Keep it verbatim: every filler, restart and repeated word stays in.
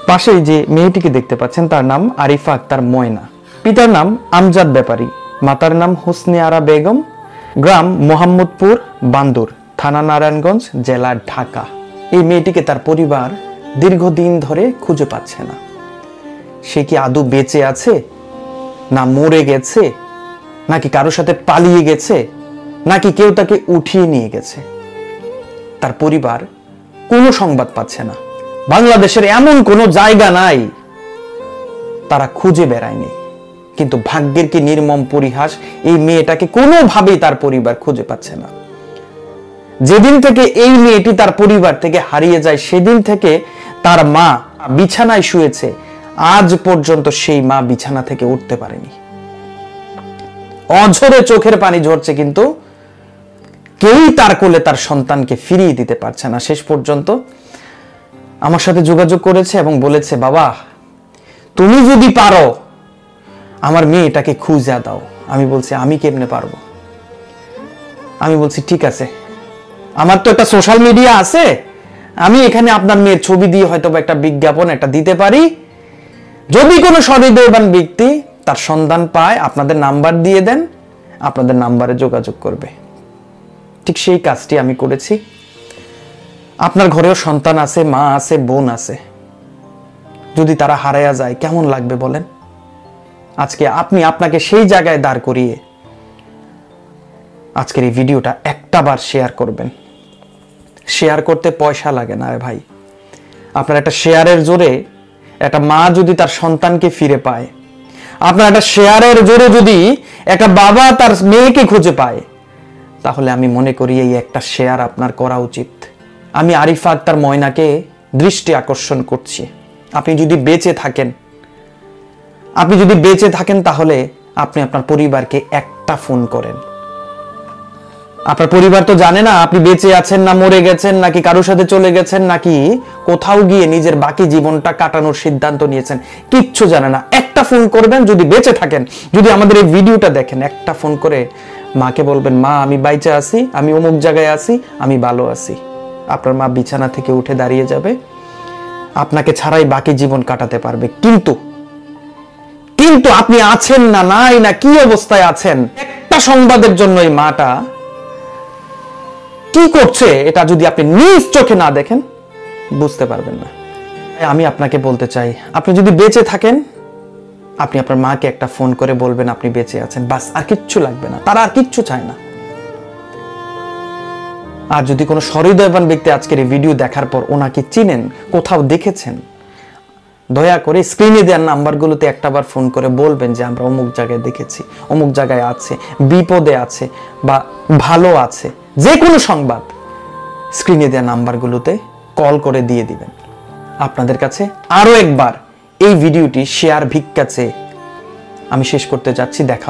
পাশেই যে মেয়েটিকে দেখতে পাচ্ছেন তার নাম আরিফা আক্তার ময়না। পিতার নাম আমজাদ ব্যাপারী, মাতার নাম হোসনে আরা বেগম, গ্রাম মোহাম্মদপুর বান্দুর, থানা নারায়ণগঞ্জ, জেলা ঢাকা। এই মেয়েটিকে তার পরিবার দীর্ঘদিন ধরে খুঁজে পাচ্ছে না। সে কি আদৌ বেঁচে আছে, না মরে গেছে, নাকি কারোর সাথে পালিয়ে গেছে, নাকি কেউ তাকে উঠিয়ে নিয়ে গেছে? তার পরিবার কোনো সংবাদ পাচ্ছে না। বাংলাদেশের এমন কোনো জায়গা নাই তারা খুঁজে বেড়ায়নি। কিন্তু ভাগ্যের কি নির্মম পরিহাস, এই মেয়েটাকে কোনোভাবেই তার পরিবার খুঁজে পাচ্ছে না। যেদিন থেকে এই মেয়েটি তার পরিবার থেকে হারিয়ে যায়, সেদিন থেকে তার মা বিছানায় শুয়েছে, আজ পর্যন্ত সেই মা বিছানা থেকে উঠতে পারেনি। অঝরে চোখের পানি ঝরছে, কিন্তু কেউই তার কোলে তার সন্তানকে ফিরিয়ে দিতে পারছে না। শেষ পর্যন্ত আমার সাথে যোগাযোগ করেছে এবং বলেছে, বাবা তুমি যদি পারো আমার মেয়েটাকে খুঁজে দাও। আমি বলছি আমি কেমনে পারবো? আমি বলছি ঠিক আছে, আমার তো একটা সোশ্যাল মিডিয়া আছে, আমি এখানে আপনার মেয়ের ছবি দিয়ে হয়তো একটা বিজ্ঞাপন একটা দিতে পারি। যদি কোনো সহৃদয়বান ব্যক্তি তার সন্ধান পায়, আপনাদের নাম্বার দিয়ে দেন, আপনাদের নাম্বারে যোগাযোগ করবে। ঠিক সেই কাজটি আমি করেছি। আপনার ঘরেও সন্তান আছে, মা আছে, বোন আছে, যদি তারা হারায়া যায় কেমন লাগবে বলেন? আজকে আপনি আপনাকে সেই জায়গায় দাঁড় করিয়ে আজকের এই ভিডিওটা একটা বার শেয়ার করবেন। শেয়ার করতে পয়সা লাগে না রে ভাই। আপনার একটা শেয়ারের জোরে একটা মা যদি তার সন্তানকে ফিরে পায়, আপনার একটা শেয়ারের জোরে যদি একটা বাবা তার মেয়েকে খুঁজে পায়, তাহলে আমি মনে করি এই একটা শেয়ার আপনার করা উচিত। আমি আরিফা আক্তার ময়নাকে দৃষ্টি আকর্ষণ করছি। আপনি যদি বেঁচে থাকেন আপনি যদি বেঁচে থাকেন তাহলে আপনি আপনার পরিবারকে একটা ফোন করেন। আপনার পরিবার তো জানে না আপনি বেঁচে আছেন না মরে গেছেন, নাকি কারোর সাথে চলে গেছেন, নাকি কোথাও গিয়ে নিজের বাকি জীবনটা কাটানোর সিদ্ধান্ত নিয়েছেন, কিচ্ছু জানে না। একটা ফোন করবেন যদি বেঁচে থাকেন, যদি আমাদের এই ভিডিওটা দেখেন, একটা ফোন করে মাকে বলবেন, মা আমি বাইচে আছি, আমি অমুক জায়গায় আছি, আমি ভালো আছি। আপনার মা বিছানা থেকে উঠে দাঁড়িয়ে যাবে, আপনাকে ছাড়াই বাকি জীবন কাটাতে পারবে। কিন্তু কিন্তু আপনি আছেন না নাই না কি অবস্থায় আছেন, একটা সংবাদের জন্য এই মাটা কি করছে, এটা যদি আপনি নিজ চোখে না দেখেন বুঝতে পারবেন না। আমি আপনাকে বলতে চাই, আপনি যদি বেঁচে থাকেন আপনি আপনার মাকে একটা ফোন করে বলবেন আপনি বেঁচে আছেন, বাস, আর কিচ্ছু লাগবে না। তারা আর কিচ্ছু চায় না। আর যদি কোনো সহৃদয়বান ব্যক্তি আজকের এই ভিডিও দেখার পর ওনাকে চিনেন, কোথাও দেখেছেন, দয়া করে স্ক্রিনে দেওয়ার নাম্বারগুলোতে একটা বার ফোন করে বলবেন যে আমরা অমুক জায়গায় দেখেছি, অমুক জায়গায় আছে, বিপদে আছে বা ভালো আছে। যে কোনো সংবাদ স্ক্রিনে দেওয়া নাম্বারগুলোতে কল করে দিয়ে দিবেন। আপনাদের কাছে আরো একবার এই ভিডিওটি শেয়ার ভিক্ষা চেয়ে আমি শেষ করতে যাচ্ছি। দেখা